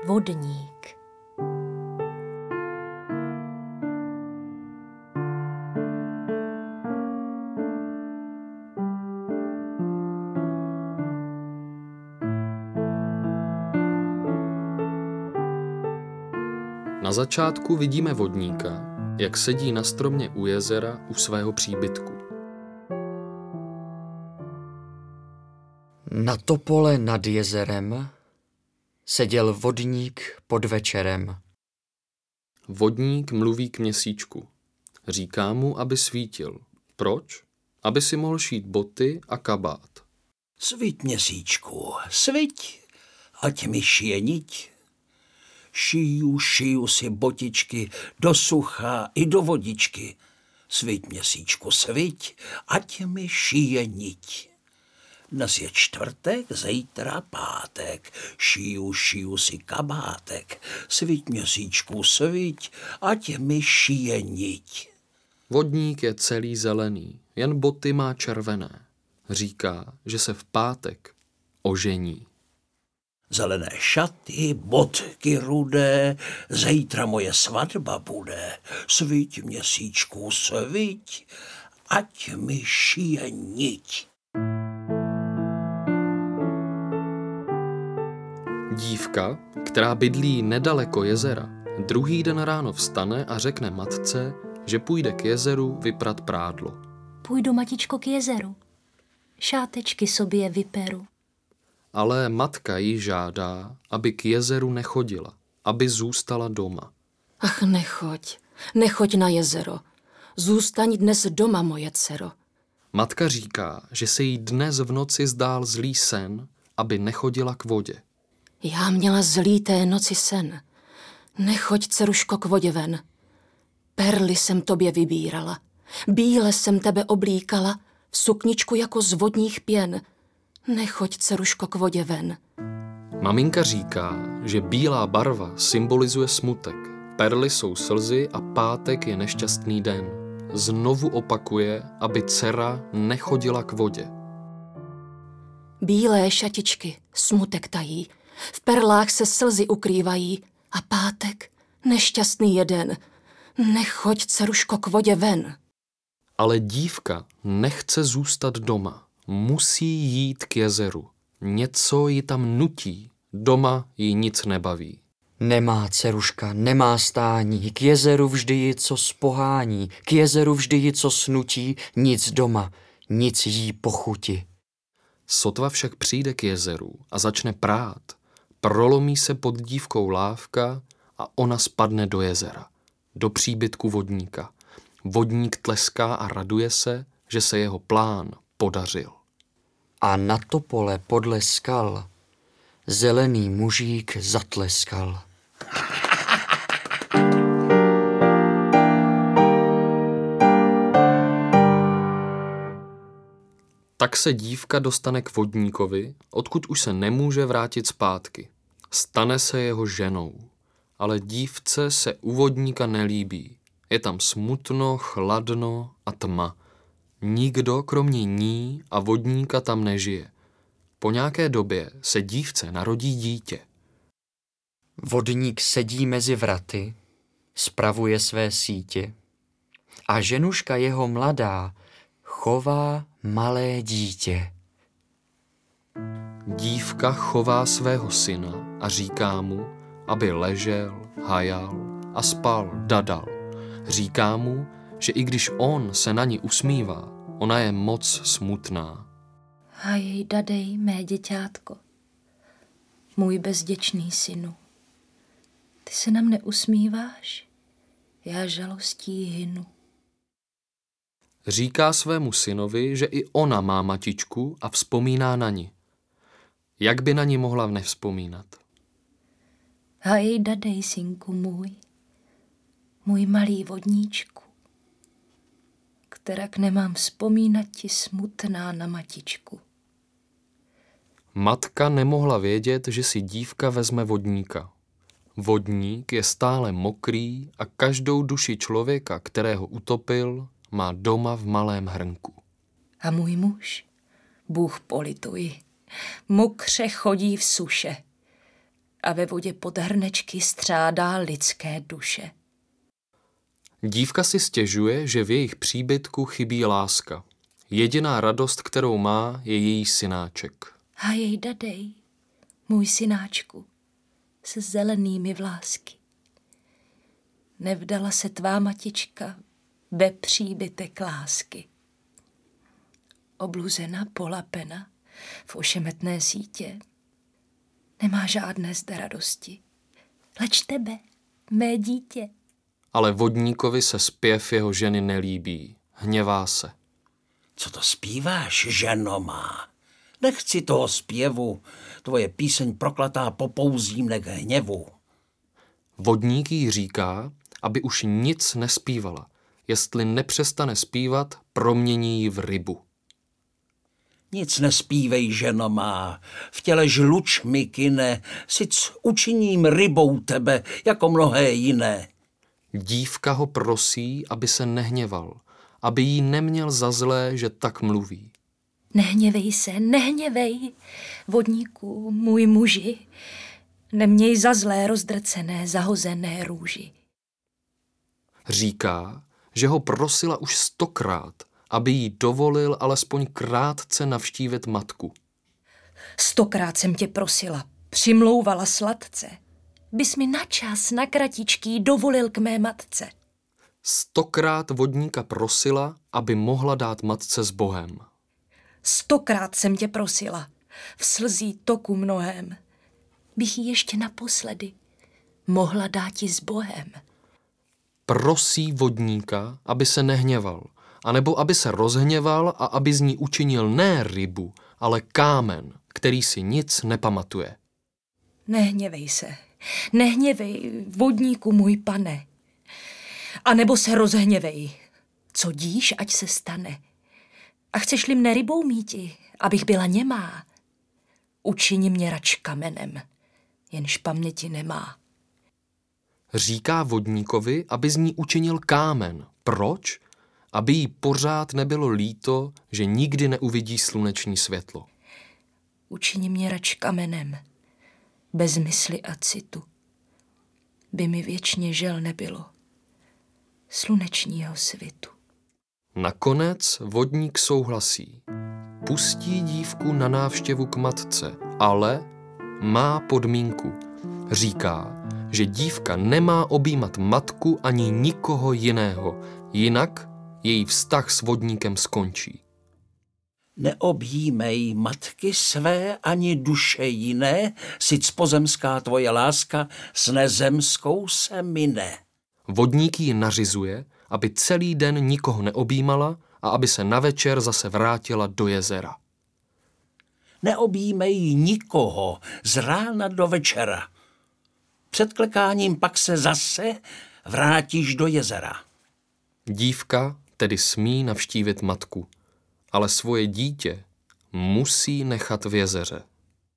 Vodník. Na začátku vidíme vodníka, jak sedí na stromě u jezera u svého příbytku. Na topole nad jezerem seděl vodník pod večerem. Vodník mluví k měsíčku. Říká mu, aby svítil. Proč? Aby si mohl šít boty a kabát. Sviť, měsíčku, sviť, ať mi šije niť. Šiju si botičky do sucha i do vodičky. Sviť, měsíčku, sviť, ať mi šije niť. Dnes je čtvrtek, zítra pátek, šiju si kabátek. Sviť, měsíčku, sviť, ať mi šije niť. Vodník je celý zelený, jen boty má červené. Říká, že se v pátek ožení. Zelené šaty, bodky rudé, zítra moje svatba bude. Sviť, měsíčku, sviť, ať mi šije niť. Dívka, která bydlí nedaleko jezera, druhý den ráno vstane a řekne matce, že půjde k jezeru vyprat prádlo. Půjdu, matičko, k jezeru. Šátečky sobě vyperu. Ale matka jí žádá, aby k jezeru nechodila, aby zůstala doma. Ach, nechoď na jezero. Zůstaň dnes doma, moje dcero. Matka říká, že se jí dnes v noci zdál zlý sen, aby nechodila k vodě. Já měla zlý té noci sen. Nechoď, dceruško, k vodě ven. Perly jsem tobě vybírala. Bíle jsem tebe oblíkala, v sukničku jako z vodních pěn. Nechoď, dceruško, k vodě ven. Maminka říká, že bílá barva symbolizuje smutek, perly jsou slzy a pátek je nešťastný den. Znovu opakuje, aby dcera nechodila k vodě. Bílé šatičky smutek tají, v perlách se slzy ukrývají a pátek nešťastný je den. Nechoď, dceruško, k vodě ven. Ale dívka nechce zůstat doma. Musí jít k jezeru. Něco ji tam nutí. Doma ji nic nebaví. Nemá dceruška, nemá stání, k jezeru vždy ji co spohání, k jezeru vždy ji co snutí, nic doma, nic jí pochuti. Sotva však přijde k jezeru a začne prát, prolomí se pod dívkou lávka a ona spadne do jezera, do příbytku vodníka. Vodník tleská a raduje se, že se jeho plán podařil. A na topole podle skal zelený mužík zatleskal. Tak se dívka dostane k vodníkovi, odkud už se nemůže vrátit zpátky. Stane se jeho ženou, ale dívce se u vodníka nelíbí. Je tam smutno, chladno a tma. Nikdo kromě ní a vodníka tam nežije. Po nějaké době se dívce narodí dítě. Vodník sedí mezi vraty, spravuje své sítě a ženuška jeho mladá chová malé dítě. Dívka chová svého syna a říká mu, aby ležel, hajal a spal, dadal. Říká mu, že i když on se na ní usmívá, ona je moc smutná. Hajej, dadej, mé děťátko, můj bezděčný synu. Ty se na mne usmíváš, já žalostí hynu. Říká svému synovi, že i ona má matičku a vzpomíná na ni. Jak by na ní mohla nevzpomínat? Hajej, dadej, synku můj malý vodníčku, kterak nemám vzpomínat ti smutná na matičku. Matka nemohla vědět, že si dívka vezme vodníka. Vodník je stále mokrý a každou duši člověka, kterého utopil, má doma v malém hrnku. A můj muž, Bůh polituj, mokře chodí v suše. a ve vodě pod hrnečky střádá lidské duše. Dívka si stěžuje, že v jejich příbytku chybí láska. Jediná radost, kterou má, je její synáček. Hajej, dadej, můj synáčku, se zelenými vlásky. Nevdala se tvá matička ve příbytek lásky. Obluzena, polapena, v ošemetné sítě, nemá žádné zde radosti. Leč tebe, mé dítě. Ale vodníkovi se zpěv jeho ženy nelíbí. Hněvá se. Co to zpíváš, ženo má? Nechci toho zpěvu, tvoje píseň proklatá popouzí mne k hněvu. Vodník jí říká, aby už nic nespívala. Jestli nepřestane zpívat, promění ji v rybu. Nic nespívej, ženo má, v těle žluč mi kyne, sic učiním rybou tebe, jako mnohé jiné. Dívka ho prosí, aby se nehněval, aby jí neměl za zlé, že tak mluví. Nehněvej se, nehněvej, vodníku, můj muži, neměj za zlé rozdrcené, zahozené růži. Říká, že ho prosila už 100krát, aby jí dovolil alespoň krátce navštívit matku. 100krát jsem tě prosila, přimlouvala sladce, bys mi na čas, na kratičký dovolil k mé matce. 100krát vodníka prosila, aby mohla dát matce s Bohem. 100krát jsem tě prosila, v slzí toku mnohem, bych jí ještě naposledy mohla dáti s Bohem. Prosí vodníka, aby se nehněval, anebo aby se rozhněval a aby z ní učinil ne rybu, ale kámen, který si nic nepamatuje. Nehněvej se, nehněvej, vodníku můj pane, a nebo se rozhněvej, co díš, ať se stane. A chceš-li mne rybou míti, abych byla němá, učini mě rač kamenem, jenž paměti nemá. Říká vodníkovi, aby z ní učinil kámen. Proč? Aby jí pořád nebylo líto, že nikdy neuvidí sluneční světlo. Učini mě rač kamenem, bez mysli a citu, by mi věčně žel nebylo slunečního svitu. Nakonec vodník souhlasí. Pustí dívku na návštěvu k matce, ale má podmínku. Říká, že dívka nemá objímat matku ani nikoho jiného, jinak její vztah s vodníkem skončí. Neobjímej matky své ani duše jiné, sic pozemská tvoje láska s nezemskou se mine. Vodník jí nařizuje, aby celý den nikoho neobjímala a aby se na večer zase vrátila do jezera. Neobjímej nikoho z rána do večera. Před klekáním pak se zase vrátíš do jezera. Dívka tedy smí navštívit matku, ale svoje dítě musí nechat v jezeře.